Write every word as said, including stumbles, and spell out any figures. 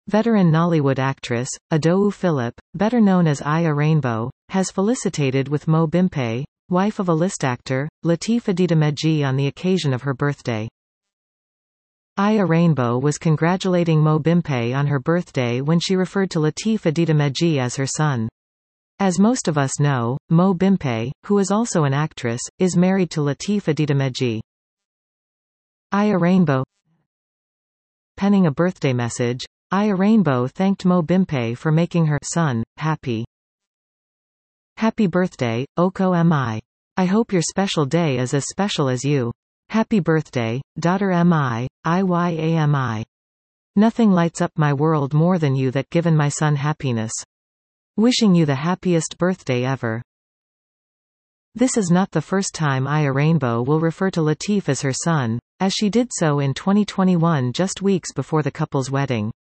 Veteran Nollywood actress, Adou Philip, better known as Aya Rainbow, has felicitated with Mo Bimpe, wife of a list actor, Lateef Adedimeji on the occasion of her birthday. Aya Rainbow was congratulating Mo Bimpe on her birthday when she referred to Lateef Adedimeji as her son. As most of us know, Mo Bimpe, who is also an actress, is married to Lateef Adedimeji. Aya Rainbow penning a birthday message, Aya Rainbow thanked Mo Bimpe for making her son happy. Happy birthday, Oko Mi. I hope your special day is as special as you. Happy birthday, daughter Mi, Iyami. Nothing lights up my world more than you that given my son happiness. Wishing you the happiest birthday ever. This is not the first time Aya Rainbow will refer to Lateef as her son, as she did so in twenty twenty-one just weeks before the couple's wedding.